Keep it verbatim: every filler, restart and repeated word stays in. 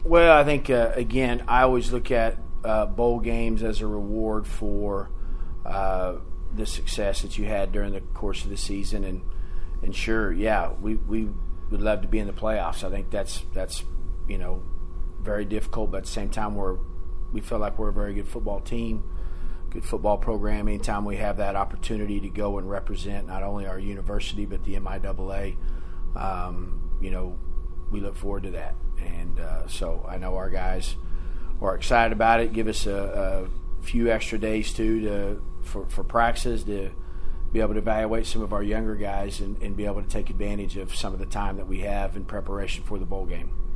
Well, I think, uh, again, I always look at uh, bowl games as a reward for uh, the success that you had during the course of the season. And, and sure, yeah, we, we would love to be in the playoffs. I think that's, that's you know, very difficult, but at the same time, we're, we feel like we're a very good football team, good football program. Anytime we have that opportunity to go and represent not only our university but the M I A A, um, you know, we look forward to that. And uh, so I know our guys are excited about it. Give us a, a few extra days, too, to for, for practices to be able to evaluate some of our younger guys and, and be able to take advantage of some of the time that we have in preparation for the bowl game.